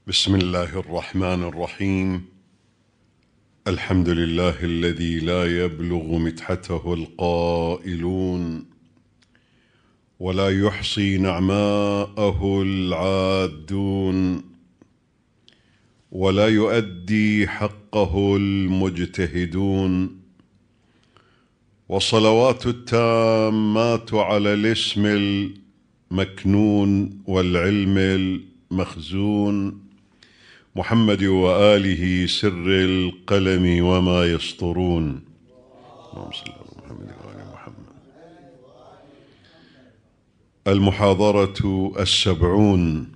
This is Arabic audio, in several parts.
بسم الله الرحمن الرحيم. الحمد لله الذي لا يبلغ مدحته القائلون ولا يحصي نعماءه العادون ولا يؤدي حقه المجتهدون، والصلوات التامات على الاسم المكنون والعلم المخزون محمد وآله سر القلم وما يسطرون. اللهم صل على محمد وآل محمد. المحاضرة 70،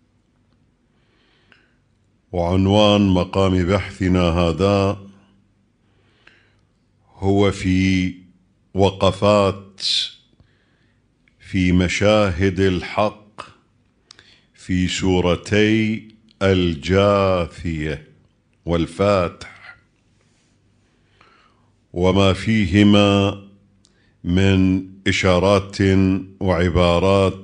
وعنوان مقام بحثنا هذا هو في وقفات في مشاهد الحق في سورتي الجاثية والفاتح، وما فيهما من إشارات وعبارات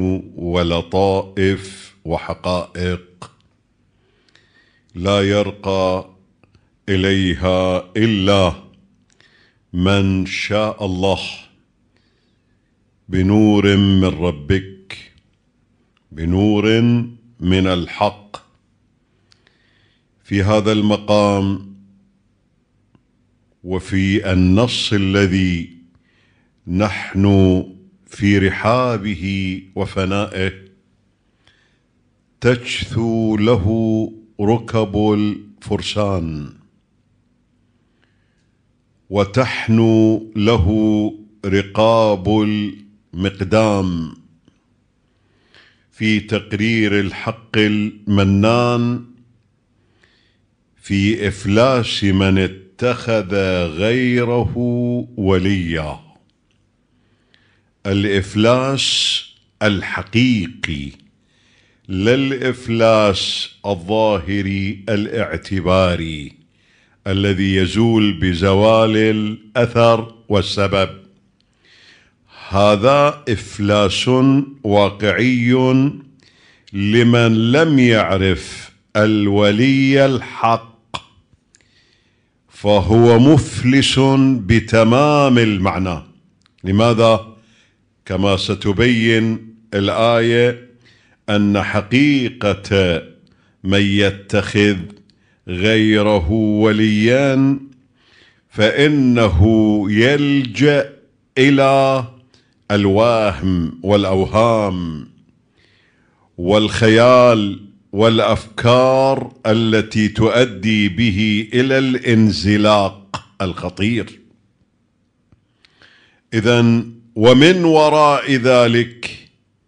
ولطائف وحقائق لا يرقى إليها إلا من شاء الله بنور من ربك، بنور من الحق. في هذا المقام وفي النص الذي نحن في رحابه وفنائه تجثو له ركب الفرسان وتحنو له رقاب المقدام في تقرير الحق المنان، في إفلاس من اتخذ غيره وليا، الإفلاس الحقيقي لا الإفلاس الظاهري الاعتباري الذي يزول بزوال الأثر والسبب. هذا إفلاس واقعي لمن لم يعرف الولي الحق، فهو مفلس بتمام المعنى. لماذا؟ كما ستبين الآية أن حقيقة من يتخذ غيره وليا فإنه يلجأ إلى الوهم والأوهام والخيال والأفكار التي تؤدي به إلى الانزلاق الخطير. إذن ومن وراء ذلك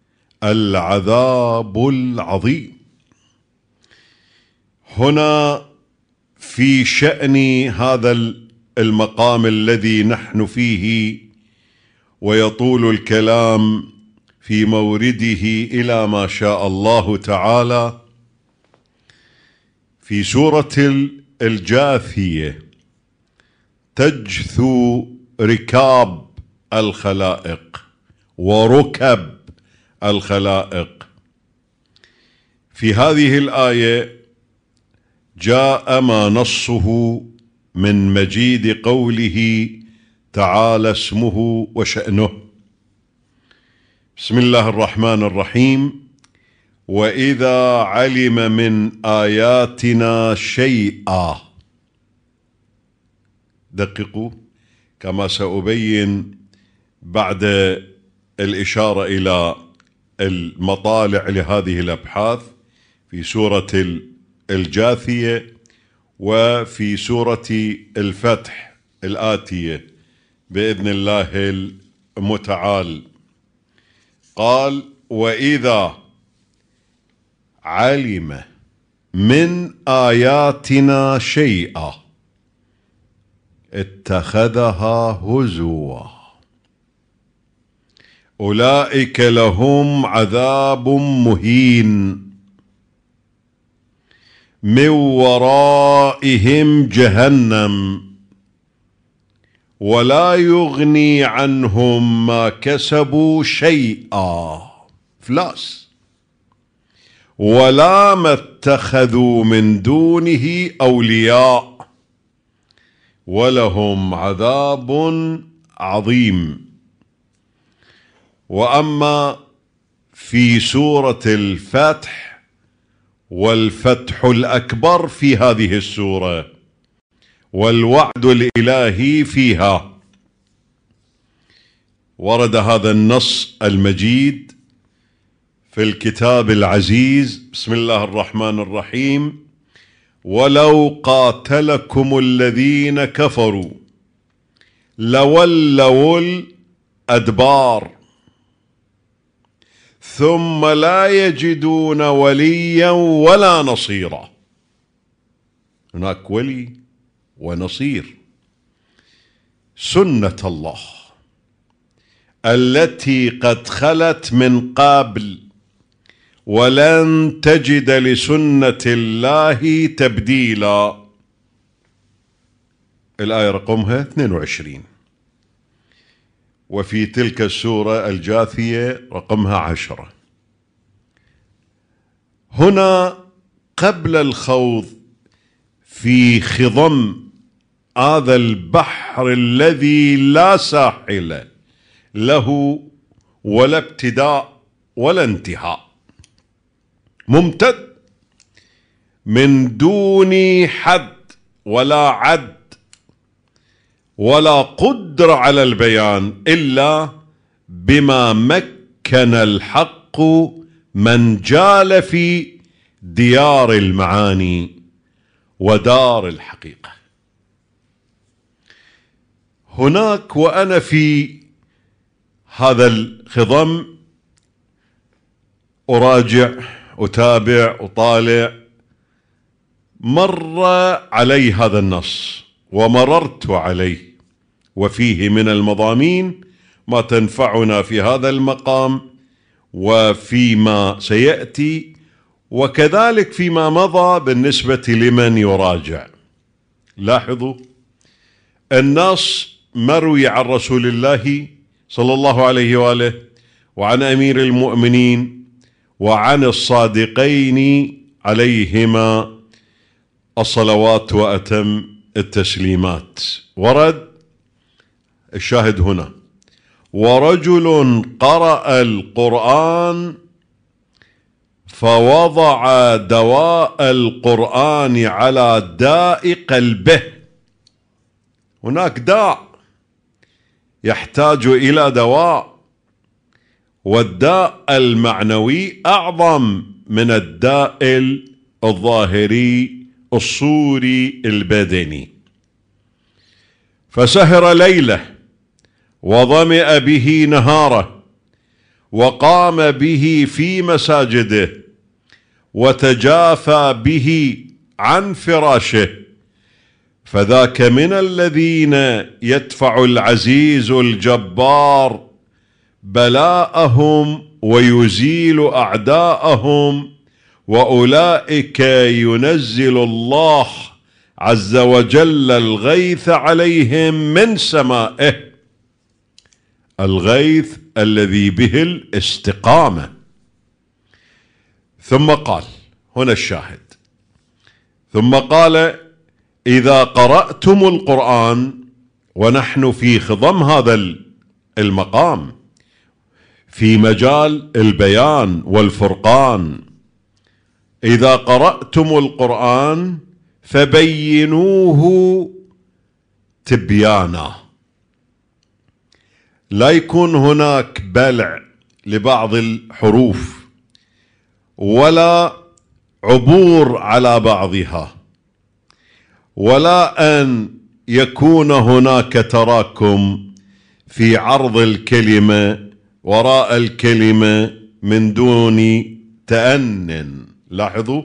العذاب العظيم. هنا في شأن هذا المقام الذي نحن فيه، ويطول الكلام في مورده إلى ما شاء الله تعالى، في سورة الجاثية تجثو ركاب الخلائق وركب الخلائق. في هذه الآية جاء ما نصه من مجيد قوله تعالى اسمه وشأنه. بسم الله الرحمن الرحيم: وإذا علم من آياتنا شيئا. دققوا كما سأبين بعد الإشارة إلى المطالع لهذه الأبحاث في سورة الجاثية وفي سورة الفتح الآتية بإذن الله المتعال. قال: وإذا علم من آياتنا شيئا اتخذها هزوا أولئك لهم عذاب مهين من ورائهم جهنم ولا يغني عنهم ما كسبوا شيئا. فلاس. ولا ما اتخذوا من دونه أولياء ولهم عذاب عظيم. وأما في سورة الفتح، والفتح الأكبر في هذه السورة والوعد الإلهي فيها، ورد هذا النص المجيد في الكتاب العزيز. بسم الله الرحمن الرحيم: ولو قاتلكم الذين كفروا لولوا الأدبار ثم لا يجدون وليا ولا نصيرا. هناك ولي ونصير، سنة الله التي قد خلت من قبل، ولن تجد لسنة الله تبديلا. الآية رقمها 22، وفي تلك السورة الجاثية رقمها 10. هنا قبل الخوض في خضم هذا البحر الذي لا ساحل له ولا ابتداء ولا انتهاء، ممتد من دون حد ولا عد ولا قدرة على البيان إلا بما مكن الحق من جال في ديار المعاني ودار الحقيقة. هناك وأنا في هذا الخضم أراجع أتابع أطالع، مر علي هذا النص ومررت عليه، وفيه من المضامين ما تنفعنا في هذا المقام وفيما سيأتي، وكذلك فيما مضى بالنسبة لمن يراجع. لاحظوا النص مروي عن رسول الله صلى الله عليه وآله وعن أمير المؤمنين وعن الصادقين عليهما الصلوات وأتم التسليمات. ورد الشاهد هنا: ورجل قرأ القرآن فوضع دواء القرآن على داء قلبه. هناك داء يحتاج إلى دواء، والداء المعنوي أعظم من الداء الظاهري الصوري البدني. فسهر ليله وظمئ به نهاره، وقام به في مساجده، وتجافى به عن فراشه، فذاك من الذين يدفع العزيز الجبار بلاءهم ويزيل أعداءهم، وأولئك ينزل الله عز وجل الغيث عليهم من سمائه، الغيث الذي به الاستقامة. ثم قال، هنا الشاهد، ثم قال: إذا قرأتم القرآن، ونحن في خضم هذا المقام في مجال البيان والفرقان، إذا قرأتم القرآن فبينوه تبيانا، لا يكون هناك بلع لبعض الحروف ولا عبور على بعضها، ولا أن يكون هناك تراكم في عرض الكلمة وراء الكلمة من دون تأنٍ. لاحظوا،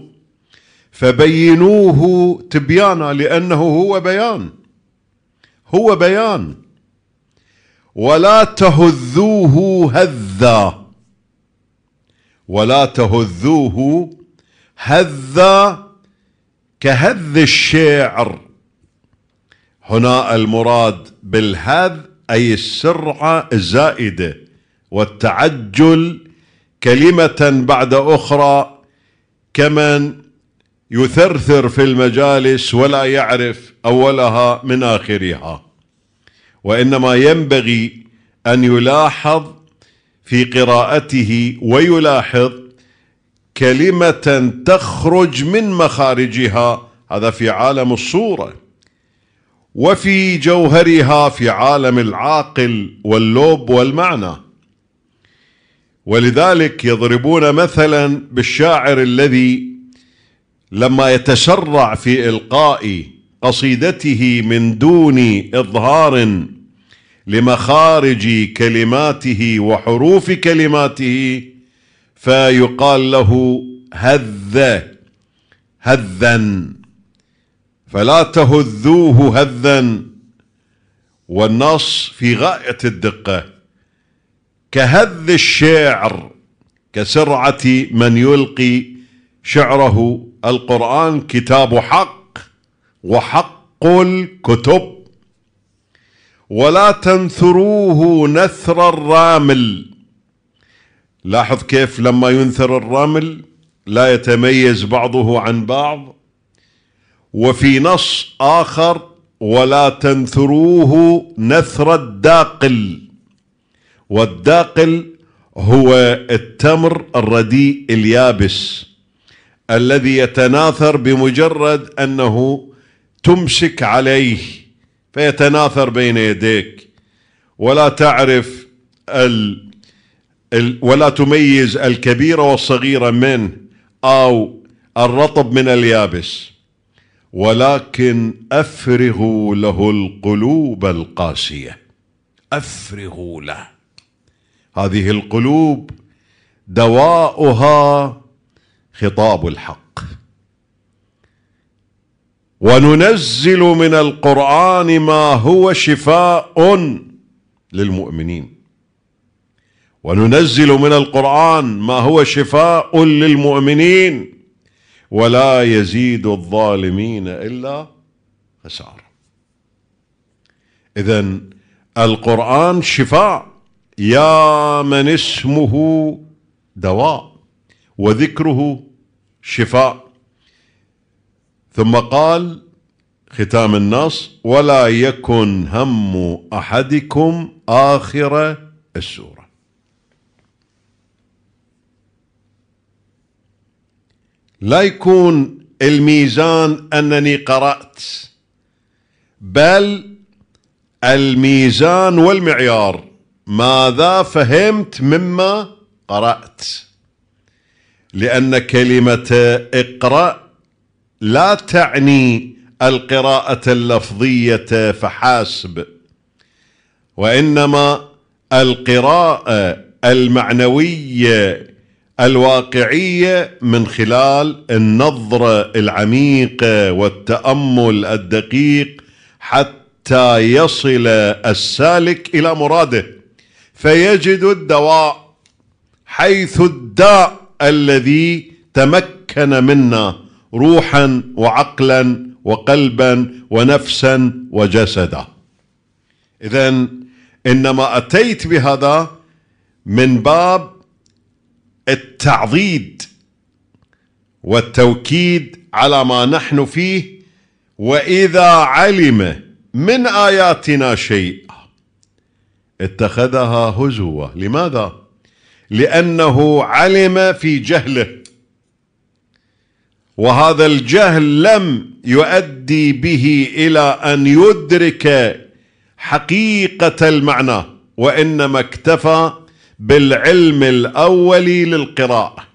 فبينوه تبيانا، لأنه هو بيان، هو بيان. ولا تهذوه هذا، ولا تهذوه هذا كهذ الشعر. هنا المراد بالهذ أي السرعة الزائدة والتعجل كلمة بعد أخرى كمن يثرثر في المجالس ولا يعرف أولها من آخرها، وإنما ينبغي أن يلاحظ في قراءته ويلاحظ كلمة تخرج من مخارجها، هذا في عالم الصورة، وفي جوهرها في عالم العاقل واللب والمعنى. ولذلك يضربون مثلا بالشاعر الذي لما يتسرع في إلقاء قصيدته من دون إظهار لمخارج كلماته وحروف كلماته فيقال له هذا، فلا تهذوه هذا. والنص في غاية الدقة، كهذ الشعر، كسرعة من يلقي شعره. القرآن كتاب حق وحق الكتب، ولا تنثروه نثر الرامل. لاحظ كيف لما ينثر الرمل لا يتميز بعضه عن بعض. وفي نص آخر ولا تنثروه نثر الداقل، والداقل هو التمر الرديء اليابس الذي يتناثر بمجرد أنه تمسك عليه فيتناثر بين يديك، ولا تعرف ولا تميز الكبير والصغير منه أو الرطب من اليابس. ولكن أفرغوا له القلوب القاسية، أفرغوا له. هذه القلوب دواؤها خطاب الحق. وننزل من القرآن ما هو شفاء للمؤمنين، وننزل من القرآن ما هو شفاء للمؤمنين ولا يزيد الظالمين إلا خسارة. إذن القرآن شفاء، يا من اسمه دواء وذكره شفاء. ثم قال ختام النص: ولا يكن هم أحدكم آخر السورة. لا يكون الميزان أنني قرأت، بل الميزان والمعيار ماذا فهمت مما قرأت. لأن كلمة اقرأ لا تعني القراءة اللفظية فحسب، وإنما القراءة المعنوية الواقعية من خلال النظرة العميقة والتأمل الدقيق حتى يصل السالك إلى مراده فيجد الدواء، حيث الداء الذي تمكن منا روحا وعقلا وقلبا ونفسا وجسدا. إذن إنما أتيت بهذا من باب التعضيد والتوكيد على ما نحن فيه. وإذا علم من آياتنا شيء اتخذها هزوا. لماذا؟ لأنه علم في جهله، وهذا الجهل لم يؤدي به إلى أن يدرك حقيقة المعنى، وإنما اكتفى بالعلم الأولي للقراءة.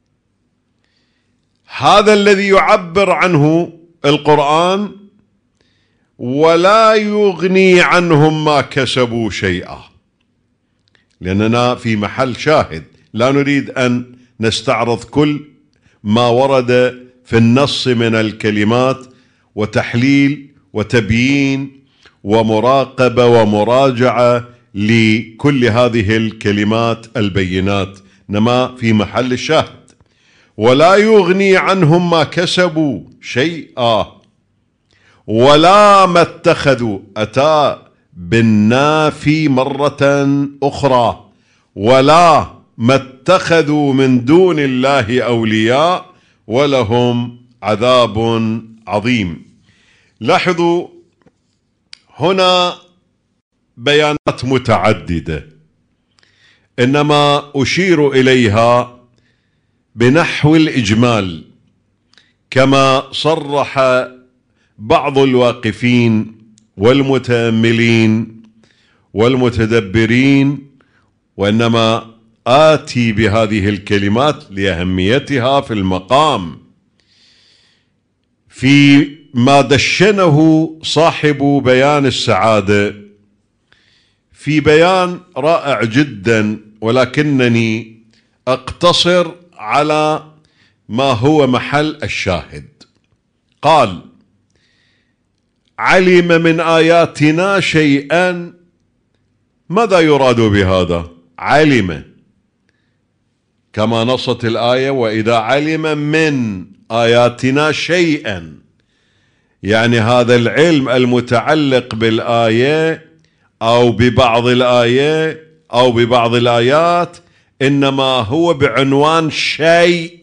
هذا الذي يعبر عنه القرآن: ولا يغني عنهم ما كسبوا شيئا. لأننا في محل شاهد، لا نريد أن نستعرض كل ما ورد في النص من الكلمات وتحليل وتبيين ومراقبة ومراجعة لكل هذه الكلمات البينات، إنما في محل الشاهد. ولا يغني عنهم ما كسبوا شيئا ولا ما اتخذوا، أتى بالنافي مرة أخرى، ولا ما اتخذوا من دون الله أولياء ولهم عذاب عظيم. لاحظوا هنا بيانات متعددة، إنما أشير إليها بنحو الإجمال، كما صرح بعض الواقفين والمتأملين والمتدبرين، وإنما آتي بهذه الكلمات لأهميتها في المقام، في ما دشنه صاحب بيان السعادة في بيان رائع جدا، ولكنني أقتصر على ما هو محل الشاهد. قال: علم من آياتنا شيئا. ماذا يراد بهذا؟ علم، كما نصت الآية: وإذا علم من آياتنا شيئا، يعني هذا العلم المتعلق بالآية أو ببعض الآية أو ببعض الآيات إنما هو بعنوان شيء.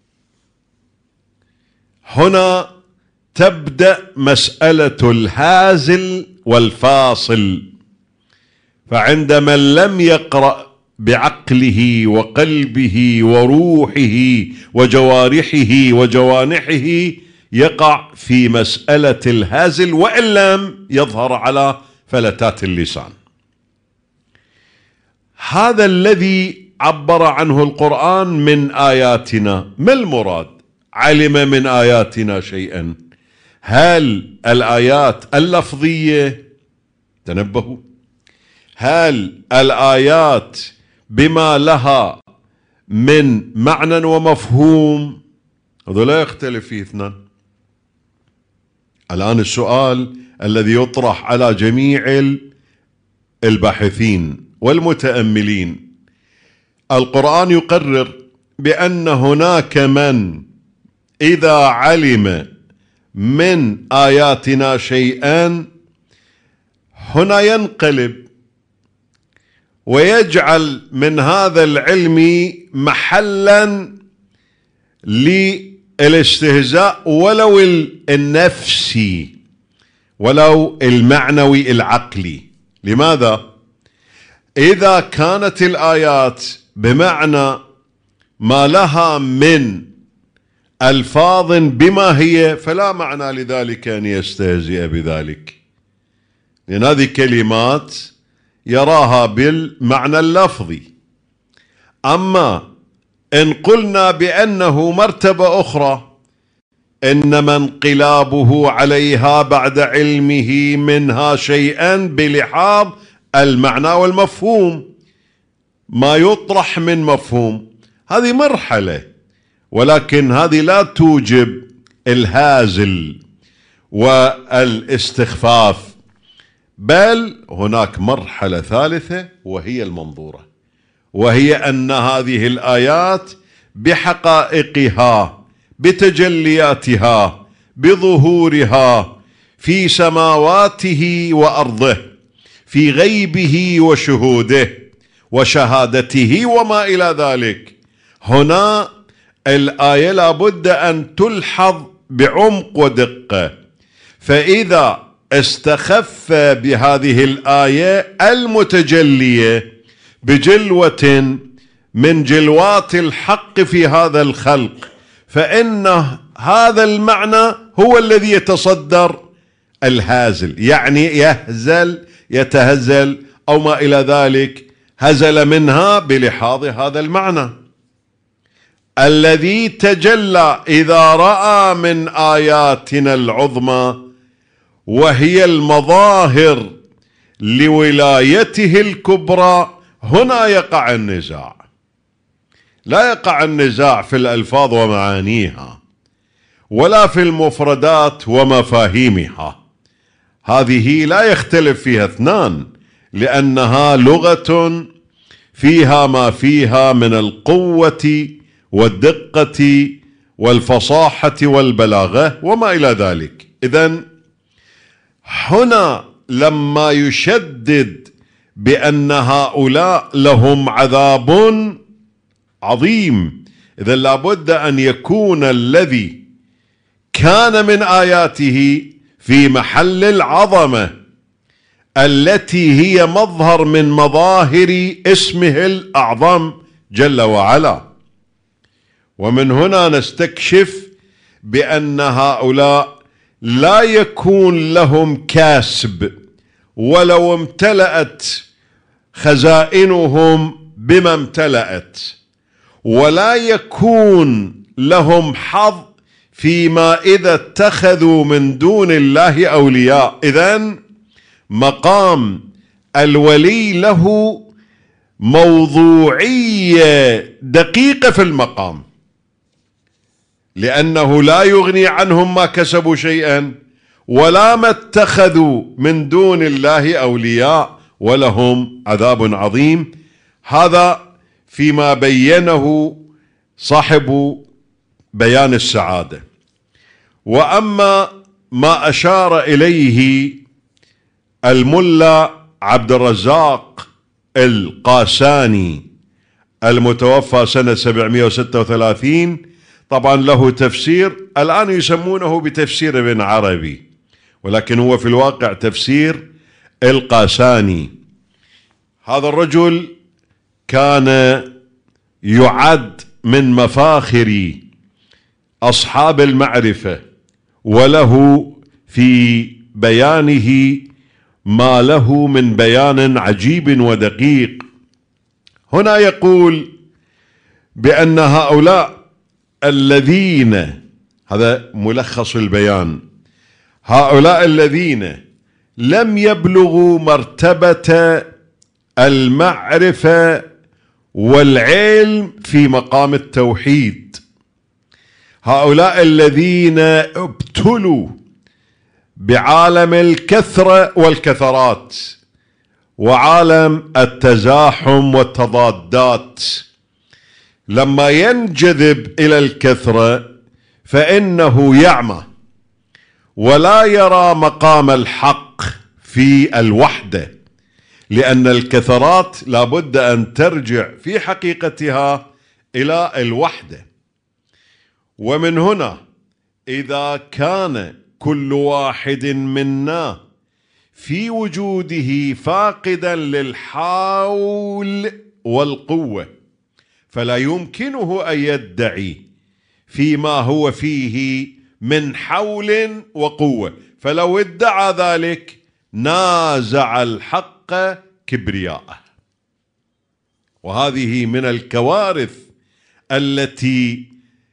هنا تبدأ مسألة الهازل والفاصل، فعند من لم يقرأ بعقله وقلبه وروحه وجوارحه وجوانحه يقع في مسألة الهازل، وإن لم يظهر على فلتات اللسان. هذا الذي عبر عنه القرآن من آياتنا. ما المراد؟ علم من آياتنا شيئا. هل الآيات اللفظية؟ تنبهوا، هل الآيات بما لها من معنى ومفهوم؟ هذا لا يختلف فيه اثنان. الآن السؤال الذي يطرح على جميع الباحثين والمتأملين: القرآن يقرر بأن هناك من إذا علم من آياتنا شيئا هنا ينقلب ويجعل من هذا العلم محلا للاستهزاء، ولو النفسي ولو المعنوي العقلي. لماذا؟ إذا كانت الآيات بمعنى ما لها من ألفاظ بما هي، فلا معنى لذلك أن يستهزئ بذلك، لأن هذه كلمات يراها بالمعنى اللفظي. أما إن قلنا بأنه مرتبة أخرى، إنما انقلابه عليها بعد علمه منها شيئا بلحاظ المعنى والمفهوم، ما يطرح من مفهوم، هذه مرحلة، ولكن هذه لا توجب الهازل والاستخفاف، بل هناك مرحلة ثالثة وهي المنظورة، وهي أن هذه الآيات بحقائقها بتجلياتها بظهورها في سماواته وأرضه، في غيبه وشهوده وشهادته وما إلى ذلك، هنا الآية لابد أن تلحظ بعمق ودقة. فإذا استخف بهذه الآية المتجلية بجلوة من جلوات الحق في هذا الخلق، فإن هذا المعنى هو الذي يتصدر الهازل، يعني يهزل يتهزل أو ما إلى ذلك، هزل منها بلحاظ هذا المعنى الذي تجلى إذا رأى من آياتنا العظمى، وهي المظاهر لولايته الكبرى. هنا يقع النزاع، لا يقع النزاع في الألفاظ ومعانيها ولا في المفردات ومفاهيمها، هذه لا يختلف فيها اثنان، لأنها لغة فيها ما فيها من القوة والدقة والفصاحة والبلاغة وما إلى ذلك. إذن هنا لما يشدد بأن هؤلاء لهم عذاب عظيم، إذا لابد أن يكون الذي كان من آياته في محل العظمة التي هي مظهر من مظاهر اسمه الأعظم جل وعلا. ومن هنا نستكشف بأن هؤلاء لا يكون لهم كاسب ولو امتلأت خزائنهم بما امتلأت، ولا يكون لهم حظ فيما إذا اتخذوا من دون الله أولياء. إذن مقام الولي له موضوعية دقيقة في المقام، لأنه لا يغني عنهم ما كسبوا شيئا ولا ما اتخذوا من دون الله أولياء ولهم عذاب عظيم. هذا فيما بينه صاحب بيان السعادة. وأما ما أشار إليه الملا عبد الرزاق القاساني المتوفى سنة 736، طبعا له تفسير الآن يسمونه بتفسير ابن عربي، ولكن هو في الواقع تفسير القاساني. هذا الرجل كان يعد من مفاخر أصحاب المعرفة، وله في بيانه ما له من بيان عجيب ودقيق. هنا يقول بأن هؤلاء الذين، هذا ملخص البيان، هؤلاء الذين لم يبلغوا مرتبة المعرفة والعلم في مقام التوحيد، هؤلاء الذين ابتلوا بعالم الكثرة والكثرات وعالم التزاحم والتضادات، لما ينجذب إلى الكثرة فإنه يعمى ولا يرى مقام الحق في الوحدة، لأن الكثرات لابد أن ترجع في حقيقتها إلى الوحدة. ومن هنا إذا كان كل واحد منا في وجوده فاقدا للحول والقوة، فلا يمكنه أن يدعي فيما هو فيه من حول وقوة، فلو ادعى ذلك نازع الحق كبرياءه. وهذه من الكوارث التي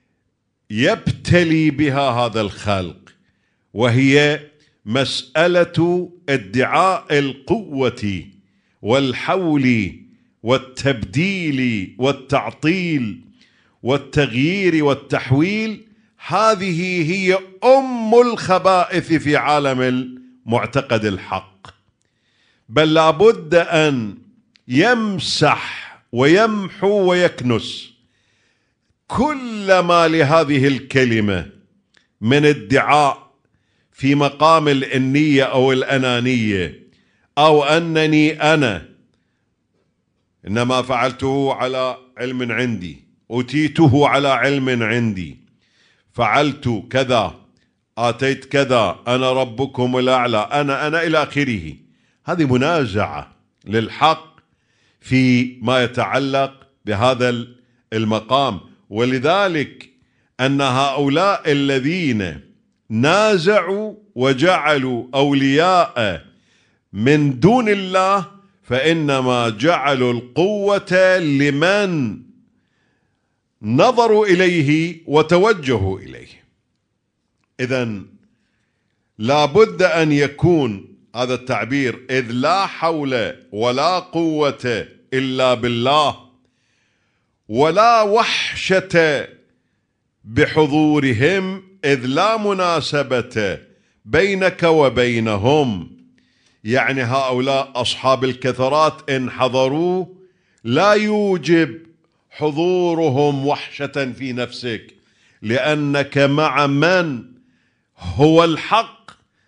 يبتلي بها هذا الخلق، وهي مسألة ادعاء القوة والحول والتبديل والتعطيل والتغيير والتحويل. هذه هي أم الخبائث في عالم المعتقد الحق، بل لابد أن يمسح ويمحو ويكنس كل ما لهذه الكلمة من ادعاء في مقام الإنية أو الأنانية، أو أنني أنا إنما فعلته على علم عندي، أتيته على علم عندي، فعلت كذا، آتيت كذا، أنا ربكم الأعلى، أنا إلى آخره. هذه منازعة للحق في ما يتعلق بهذا المقام. ولذلك أن هؤلاء الذين نازعوا وجعلوا أولياء من دون الله فإنما جعلوا القوة لمن نظروا إليه وتوجهوا إليه. إذن لابد أن يكون هذا التعبير إذ لا حول ولا قوة إلا بالله، ولا وحشة بحضورهم إذ لا مناسبة بينك وبينهم. يعني هؤلاء أصحاب الكثرات إن حضروا لا يوجب حضورهم وحشة في نفسك، لأنك مع من هو الحق،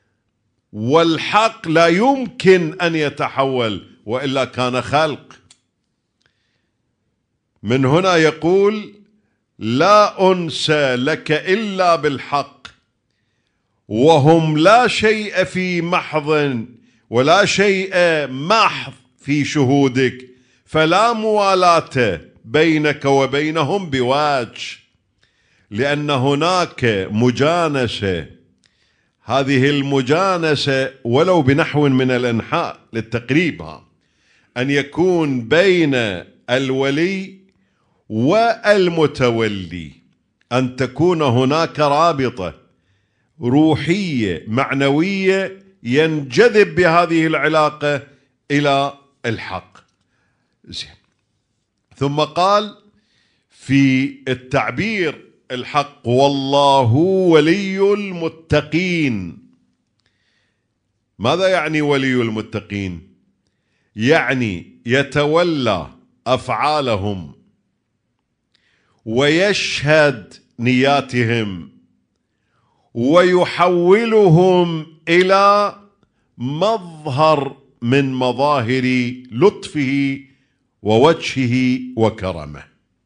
والحق لا يمكن أن يتحول وإلا كان خلق. من هنا يقول لا أنس لك إلا بالحق، وهم لا شيء في محض ولا شيء محض في شهودك، فلا موالاة بينك وبينهم بوجه، لأن هناك مجانسة. هذه المجانسة ولو بنحو من الإنحاء للتقريب، أن يكون بين الولي والمتولي، أن تكون هناك رابطة روحية معنوية ينجذب بهذه العلاقة إلى الحق. ثم قال في التعبير الحق: والله ولي المتقين. ماذا يعني ولي المتقين؟ يعني يتولى أفعالهم ويشهد نياتهم ويحولهم إلى مظهر من مظاهر لطفه ووجهه وكرمه.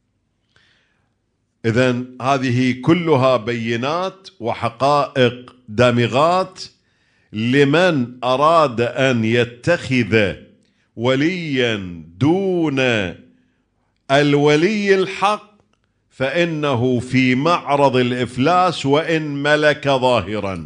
إذن هذه كلها بينات وحقائق دامغات لمن أراد أن يتخذ وليا دون الولي الحق، فإنه في معرض الإفلاس وإن ملك ظاهرا،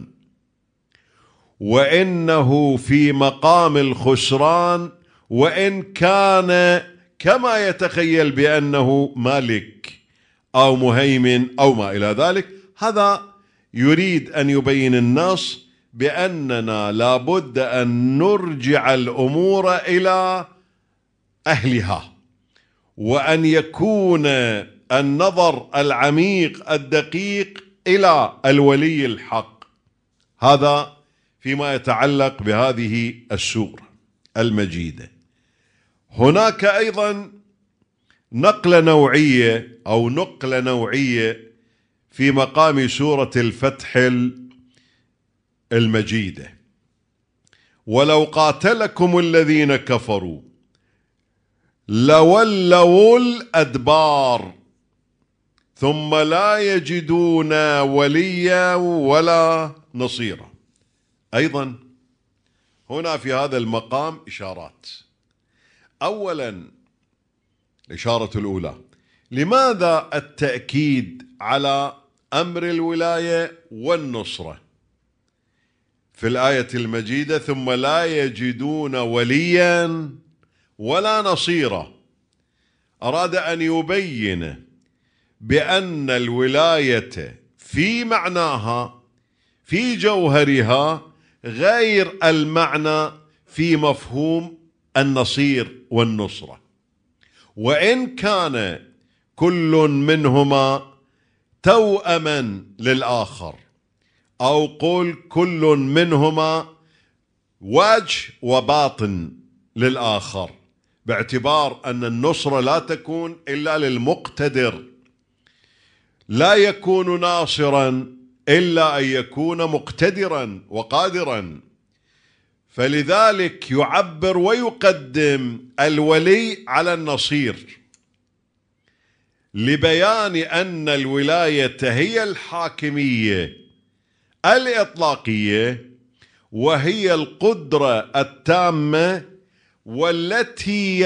وإنه في مقام الخسران وإن كان كما يتخيل بأنه مالك أو مهيمن أو ما إلى ذلك. هذا يريد أن يبين النص بأننا لابد أن نرجع الأمور إلى أهلها، وأن يكون النظر العميق الدقيق إلى الولي الحق. هذا فيما يتعلق بهذه السورة المجيدة. هناك أيضا نقلة نوعية في مقام سورة الفتح المجيدة: ولو قاتلكم الذين كفروا لولوا الأدبار ثم لا يجدون وليا ولا نصيرا. أيضا هنا في هذا المقام إشارات. أولا الإشارة الأولى: لماذا التأكيد على أمر الولاية والنصرة في الآية المجيدة ثم لا يجدون وليا ولا نصيرا؟ أراد أن يبين بأن الولاية في معناها في جوهرها غير المعنى في مفهوم النصير والنصرة، وإن كان كل منهما توأما للآخر، أو قل كل منهما وجه وباطن للآخر، باعتبار أن النصرة لا تكون إلا للمقتدر، لا يكون ناصرا إلا أن يكون مقتدرا وقادرا. فلذلك يعبر ويقدم الولي على النصير لبيان أن الولاية هي الحاكمية الإطلاقية، وهي القدرة التامة والتي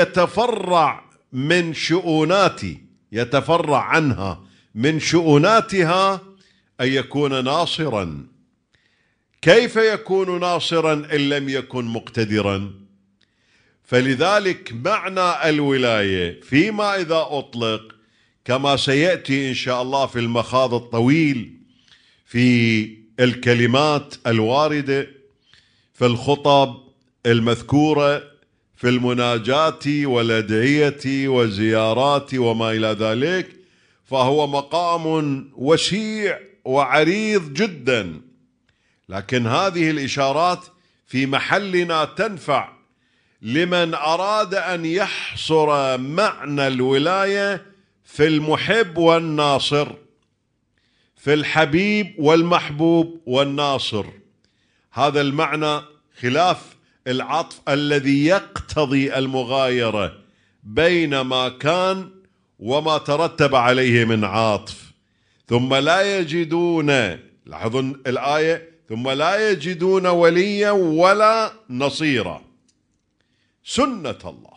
يتفرع عنها من شؤوناتها أن يكون ناصرا. كيف يكون ناصرا إن لم يكن مقتدرا؟ فلذلك معنى الولاية فيما إذا أطلق كما سيأتي إن شاء الله في المخاض الطويل في الكلمات الواردة في الخطب المذكورة في المناجات والأدعية والزيارات وما إلى ذلك، فهو مقام وسيع وعريض جدا. لكن هذه الإشارات في محلنا تنفع لمن أراد أن يحصر معنى الولاية في المحب والناصر، في الحبيب والمحبوب والناصر. هذا المعنى خلاف العطف الذي يقتضي المغايرة بين ما كان وما ترتب عليه من عاطف، ثم لا يجدون، لاحظوا الآية، ثم لا يجدون وليا ولا نصيرا. سنة الله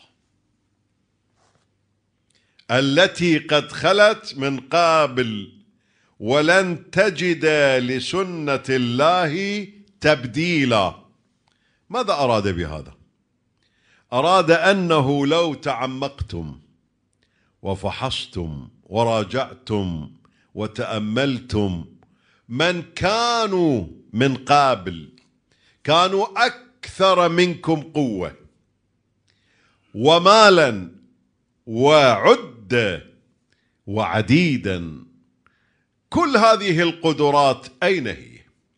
التي قد خلت من قبل، ولن تجد لسنة الله تبديلا. ماذا أراد بهذا؟ أراد أنه لو تعمقتم وفحصتم وراجعتم وتأملتم من كانوا من قبل، كانوا أكثر منكم قوة ومالا وعدة وعديدا. كل هذه القدرات أين هي؟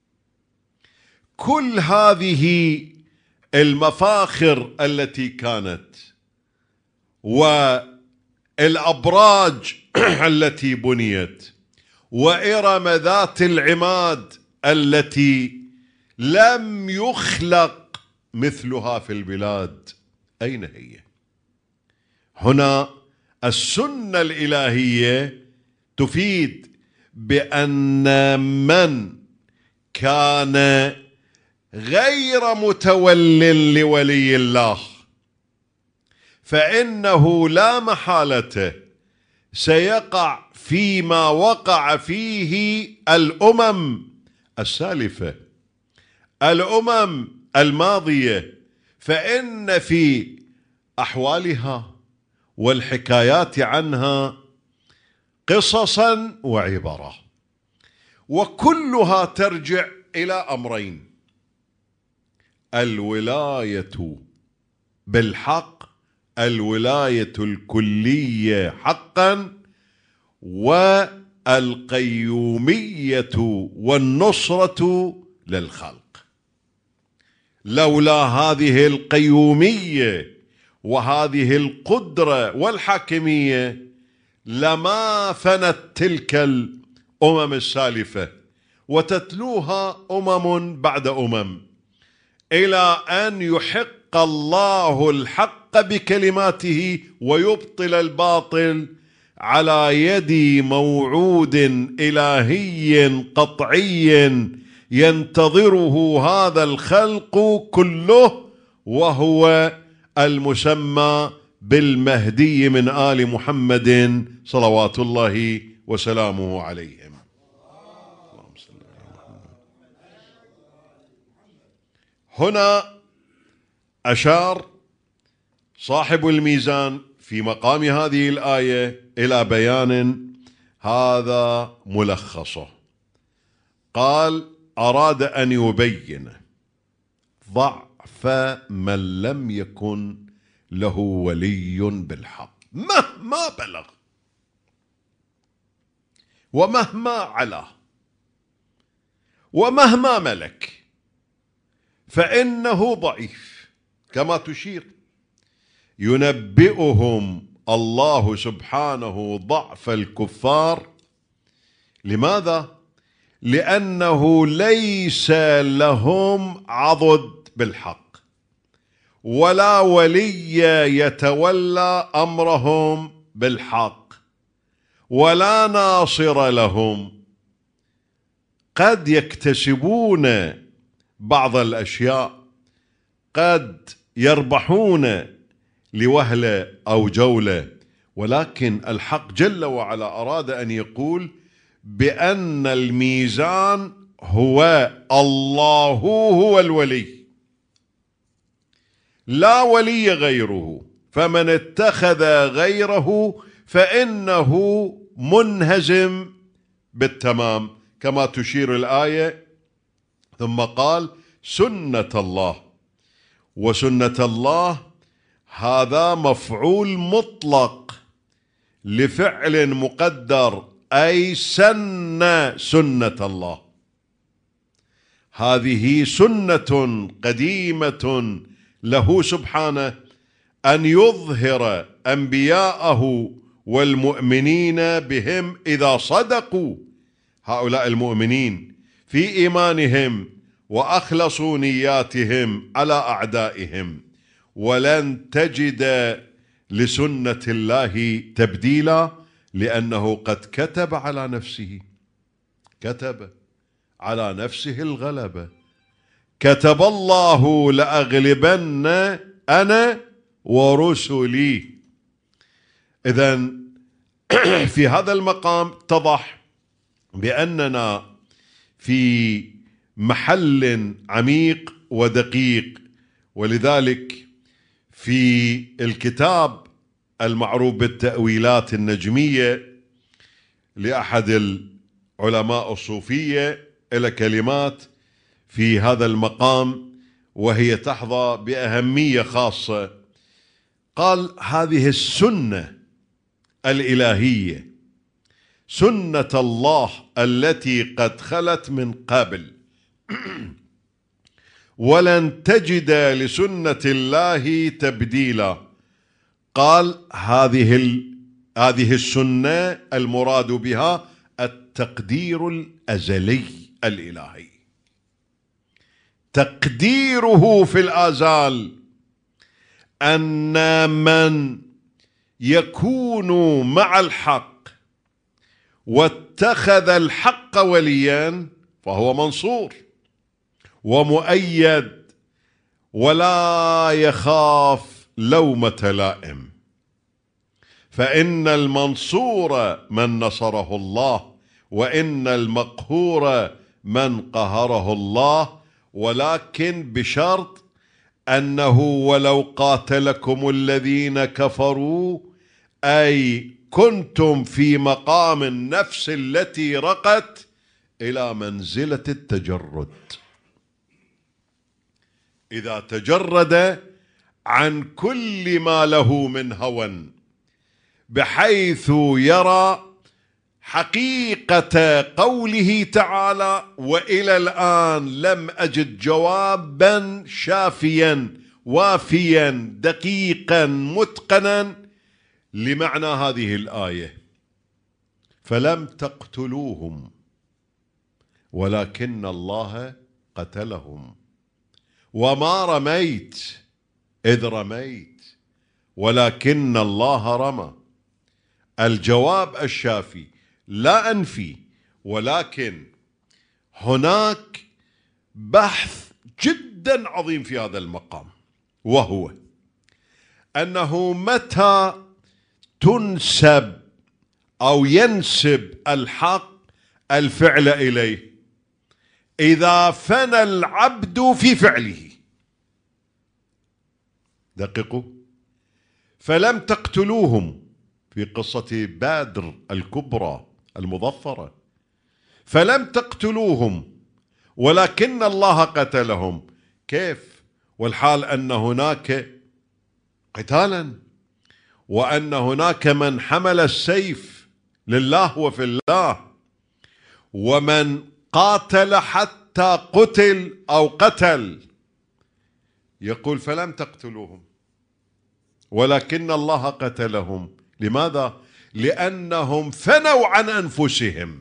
كل هذه المفاخر التي كانت، والأبراج التي بنيت، وإرم ذات العماد التي لم يخلق مثلها في البلاد، أين هي؟ هنا السنة الإلهية تفيد بأن من كان غير متول لولي الله فإنه لا محالة سيقع فيما وقع فيه الأمم السالفة، الأمم الماضية، فإن في أحوالها والحكايات عنها قصصا وعبرة، وكلها ترجع إلى أمرين: الولاية بالحق، الولاية الكلية حقا، والقيومية والنصرة للخلق. لولا هذه القيومية وهذه القدرة والحاكمية لما فنت تلك الأمم السالفة، وتتلوها أمم بعد أمم، إلى أن يحق الله الحق بكلماته ويبطل الباطل على يد موعود إلهي قطعي ينتظره هذا الخلق كله، وهو المسمى بالمهدي من آل محمد صلوات الله وسلامه عليهم. هنا أشار صاحب الميزان في مقام هذه الآية إلى بيان هذا ملخصه. قال: أراد أن يبين ضعف من لم يكن له ولي بالحق مهما بلغ ومهما علا ومهما ملك، فإنه ضعيف. كما تشير ينبئهم الله سبحانه ضعف الكفار. لماذا؟ لأنه ليس لهم عضد بالحق، ولا ولي يتولى أمرهم بالحق، ولا ناصر لهم. قد يكتسبون بعض الأشياء، قد يربحون لوهلة أو جولة، ولكن الحق جل وعلا أراد أن يقول بأن الميزان هو الله، هو الولي، لا ولي غيره. فمن اتخذ غيره فإنه منهزم بالتمام، كما تشير الآية. ثم قال: سنة الله. وسنة الله هذا مفعول مطلق لفعل مقدر، أي سنة الله. هذه سنة قديمة له سبحانه أن يظهر أنبياءه والمؤمنين بهم إذا صدقوا هؤلاء المؤمنين في إيمانهم وأخلصوا نياتهم على أعدائهم. ولن تجد لسنة الله تبديلا، لأنه قد كتب على نفسه، كتب على نفسه الغلبة. كتب الله لأغلبن أنا ورسلي. إذن في هذا المقام اتضح بأننا في محل عميق ودقيق. ولذلك في الكتاب المعروف بالتأويلات النجمية لأحد العلماء الصوفية إلى كلمات في هذا المقام وهي تحظى بأهمية خاصة. قال: هذه السنة الإلهية، سنة الله التي قد خلت من قبل، ولن تجد لسنة الله تبديلا. قال: هذه السنة المراد بها التقدير الأزلي الإلهي، تقديره في الآزال أن من يكون مع الحق واتخذ الحق وليا فهو منصور ومؤيد ولا يخاف لومة لائم. فإن المنصور من نصره الله، وإن المقهور من قهره الله، ولكن بشرط أنه ولو قاتلكم الذين كفروا، أي كنتم في مقام النفس التي رقت إلى منزلة التجرد. إذا تجرد عن كل ما له من هوى بحيث يرى حقيقة قوله تعالى: وإلى الآن لم أجد جوابا شافيا وافيا دقيقا متقنا لمعنى هذه الآية. فلم تقتلوهم ولكن الله قتلهم، وما رميت إذ رميت ولكن الله رمى. الجواب الشافي لا أنفي، ولكن هناك بحث جدا عظيم في هذا المقام، وهو أنه متى تنسب أو ينسب الحق الفعل إليه؟ إذا فنى العبد في فعله. دققوا: فلم تقتلوهم في قصة بدر الكبرى المظفرة، فلم تقتلوهم ولكن الله قتلهم. كيف والحال أن هناك قتالا، وأن هناك من حمل السيف لله وفي الله، ومن قاتل حتى قتل أو قتل. يقول: فلم تقتلوهم ولكن الله قتلهم. لماذا؟ لأنهم فنوا عن أنفسهم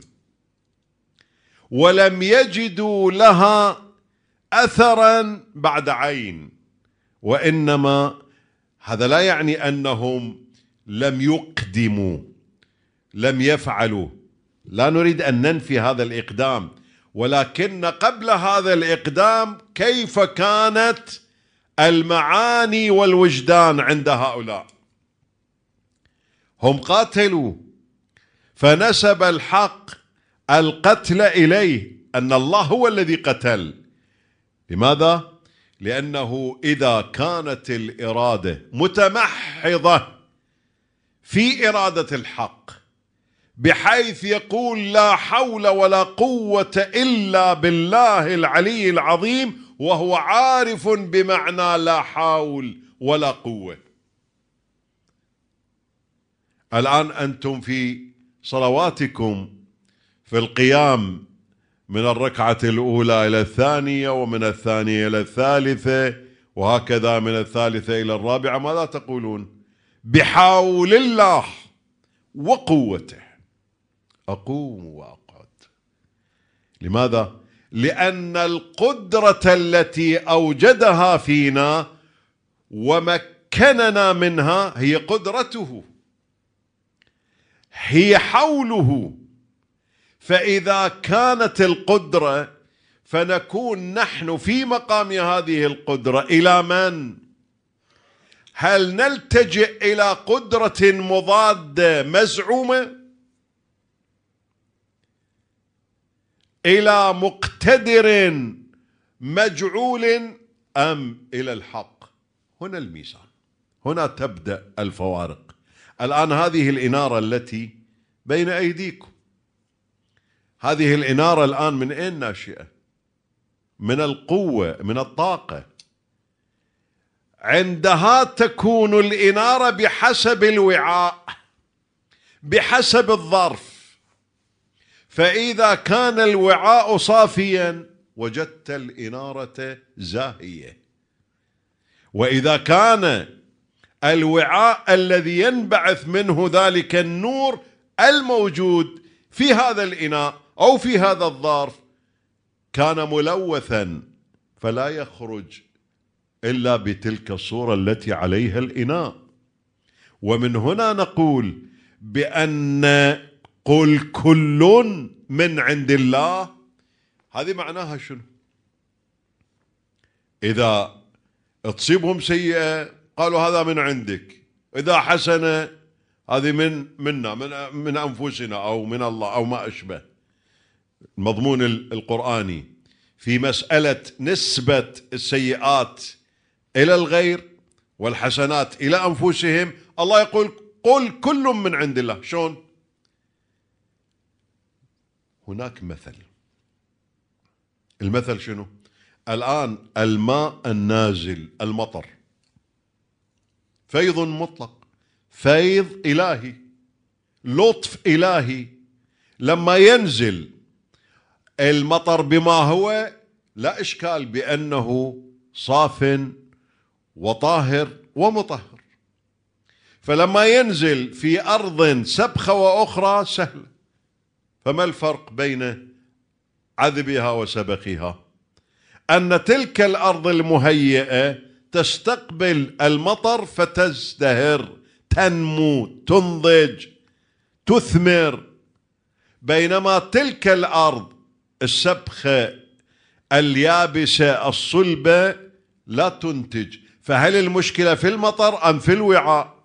ولم يجدوا لها أثرا بعد عين. وإنما هذا لا يعني أنهم لم يقدموا، لم يفعلوا، لا نريد أن ننفي هذا الإقدام، ولكن قبل هذا الإقدام كيف كانت المعاني والوجدان عند هؤلاء؟ هم قاتلوا فنسب الحق القتل إليه، أن الله هو الذي قتل. لماذا؟ لأنه إذا كانت الإرادة متمحضة في إرادة الحق بحيث يقول: لا حول ولا قوة إلا بالله العلي العظيم، وهو عارف بمعنى لا حول ولا قوة. الآن أنتم في صلواتكم في القيام من الركعة الأولى إلى الثانية، ومن الثانية إلى الثالثة، وهكذا من الثالثة إلى الرابعة، ماذا تقولون؟ بحول الله وقوته أقوم وأقعد. لماذا؟ لأن القدرة التي أوجدها فينا ومكنها مكننا منها هي قدرته، هي حوله. فإذا كانت القدرة فنكون نحن في مقام هذه القدرة إلى من؟ هل نلتجئ إلى قدرة مضادة مزعومة، إلى مقتدر مجعول، أم إلى الحق؟ هنا الميزان، هنا تبدأ الفوارق. الآن هذه الإنارة التي بين أيديكم، هذه الإنارة الآن من أين ناشئة؟ من القوة، من الطاقة. عندها تكون الإنارة بحسب الوعاء، بحسب الظرف. فإذا كان الوعاء صافيا وجدت الإنارة زاهية، وإذا كان الوعاء الذي ينبعث منه ذلك النور الموجود في هذا الإناء أو في هذا الظرف كان ملوثا، فلا يخرج إلا بتلك الصورة التي عليها الإناء. ومن هنا نقول بأن قل كل من عند الله، هذه معناها شنو؟ إذا تصيبهم سيئة قالوا هذا من عندك، إذا حسنة هذه منا من أنفسنا أو من الله أو ما أشبه. المضمون القرآني في مسألة نسبة السيئات إلى الغير والحسنات إلى أنفسهم، الله يقول قل كل من عند الله. شلون؟ هناك مثل. المثل شنو؟ الآن الماء النازل، المطر، فيض مطلق، فيض إلهي، لطف إلهي. لما ينزل المطر بما هو لا إشكال بأنه صاف وطاهر ومطهر. فلما ينزل في أرض سبخة وأخرى سهلة، فما الفرق بين عذبها وسبخها؟ أن تلك الأرض المهيئة تستقبل المطر فتزدهر، تنمو، تنضج، تثمر، بينما تلك الأرض السبخة اليابسة الصلبة لا تنتج. فهل المشكلة في المطر أم في الوعاء؟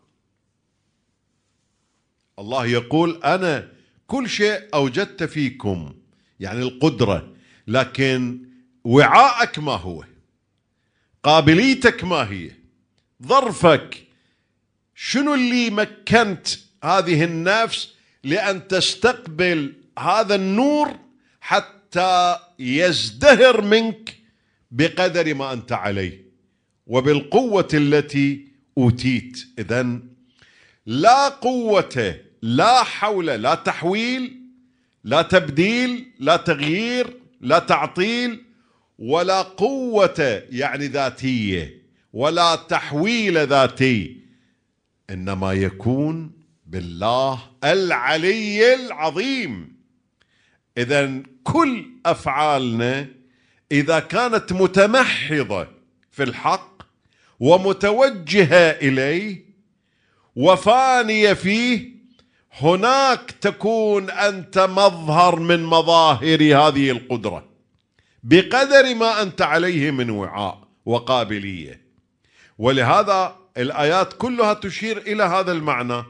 الله يقول أنا كل شيء أوجدت فيكم، يعني القدرة، لكن وعاءك ما هو؟ قابليتك ما هي؟ ظرفك شنو اللي مكنت هذه النفس لأن تستقبل هذا النور حتى يزدهر منك بقدر ما أنت عليه وبالقوة التي أوتيت. إذن لا قوة، لا حول، لا تحويل، لا تبديل، لا تغيير، لا تعطيل، ولا قوة يعني ذاتية، ولا تحويل ذاتي، إنما يكون بالله العلي العظيم. إذن كل أفعالنا إذا كانت متمحضة في الحق ومتوجهة إليه وفانية فيه، هناك تكون أنت مظهر من مظاهر هذه القدرة بقدر ما أنت عليه من وعاء وقابلية. ولهذا الآيات كلها تشير إلى هذا المعنى.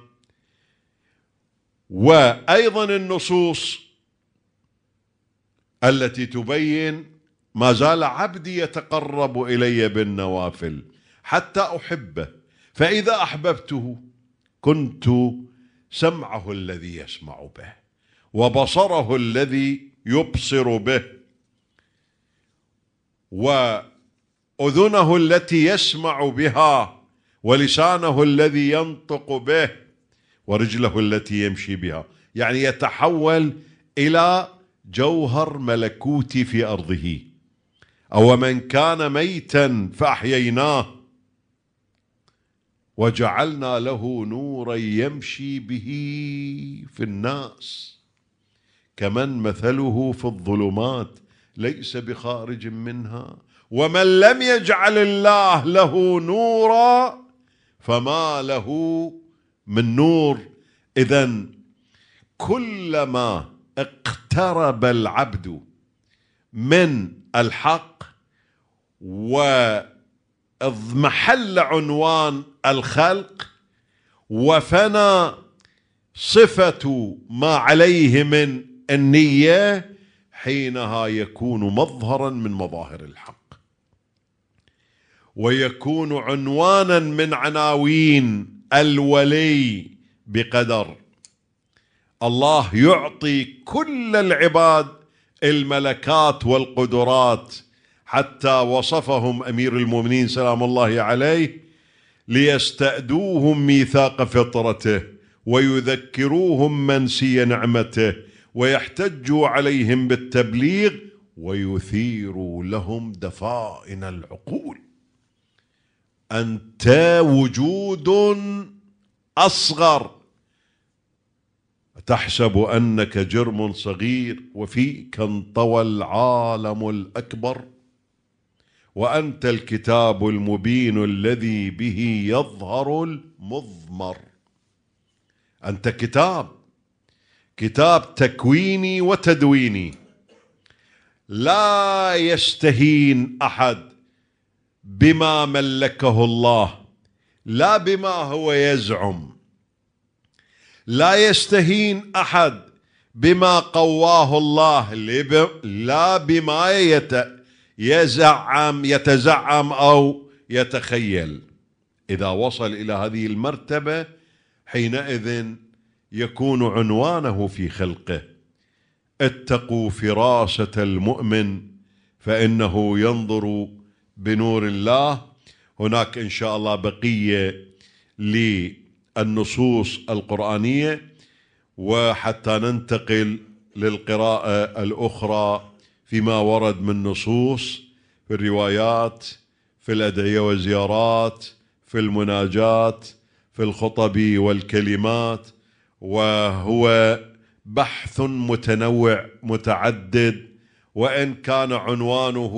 وأيضا النصوص التي تبين ما زال عبدي يتقرب إلي بالنوافل حتى أحبه، فإذا أحببته كنت سمعه الذي يسمع به وبصره الذي يبصر به وأذنه التي يسمع بها ولسانه الذي ينطق به ورجله التي يمشي بها. يعني يتحول إلى جوهر ملكوتي في أرضه. أو من كان ميتا فأحييناه وجعلنا له نورا يمشي به في الناس كمن مثله في الظلمات ليس بخارج منها ومن لم يجعل الله له نورا فما له من نور. إذن كلما اقترب العبد من الحق واضمحل عنوان الخلق وفنى صفة ما عليه من النية، حينها يكون مظهرا من مظاهر الحق، ويكون عنوانا من عناوين الولي بقدر. الله يعطي كل العباد الملكات والقدرات، حتى وصفهم أمير المؤمنين سلام الله عليه: ليستأدوهم ميثاق فطرته ويذكروهم منسي نعمته ويحتجوا عليهم بالتبليغ ويثيروا لهم دفائن العقول. أنت وجود أصغر، تحسب أنك جرم صغير وفيك انطوى العالم الأكبر، وأنت الكتاب المبين الذي به يظهر المضمر. أنت كتاب تكويني وتدويني. لا يستهين أحد بما ملكه الله، لا بما هو يزعم. لا يستهين أحد بما قواه الله، لا بما يتزعم أو يتخيل. إذا وصل إلى هذه المرتبة حينئذ يكون عنوانه في خلقه: اتقوا فراسة المؤمن فإنه ينظر بنور الله. هناك إن شاء الله بقية للنصوص القرآنية، وحتى ننتقل للقراءة الأخرى فيما ورد من نصوص في الروايات، في الأدعية والزيارات، في المناجات، في الخطب والكلمات. وهو بحث متنوع متعدد، وإن كان عنوانه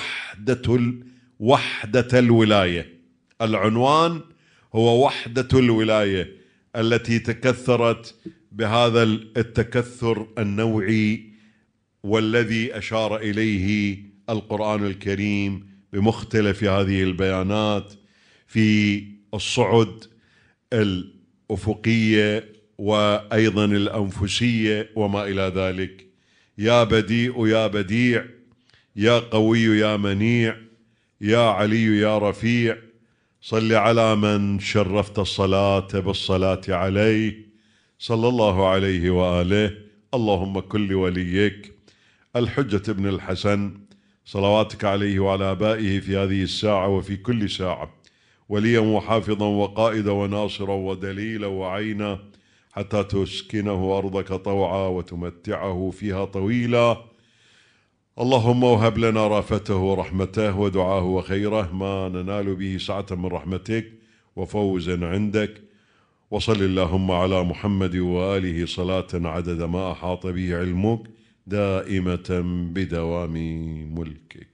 وحدة الولاية. العنوان هو وحدة الولاية التي تكثرت بهذا التكثر النوعي، والذي أشار إليه القرآن الكريم بمختلف هذه البيانات في الصعد الأفقية وأيضا الأنفسية وما إلى ذلك. يا بديء يا بديع، يا قوي يا منيع، يا علي يا رفيع، صل على من شرفت الصلاة بالصلاة عليه، صلى الله عليه وآله. اللهم كل وليك الحجة ابن الحسن صلواتك عليه وعلى آبائه في هذه الساعة وفي كل ساعة، وليا وحافظا وقائدا وناصرا ودليلا وعينا، حتى تسكنه أرضك طوعا وتمتعه فيها طويلا. اللهم وهب لنا رافته ورحمته ودعاه وخيره، ما ننال به سعة من رحمتك وفوزا عندك. وصل اللهم على محمد وآله صلاة عدد ما أحاط به علمك، دائمة بدوام ملكك.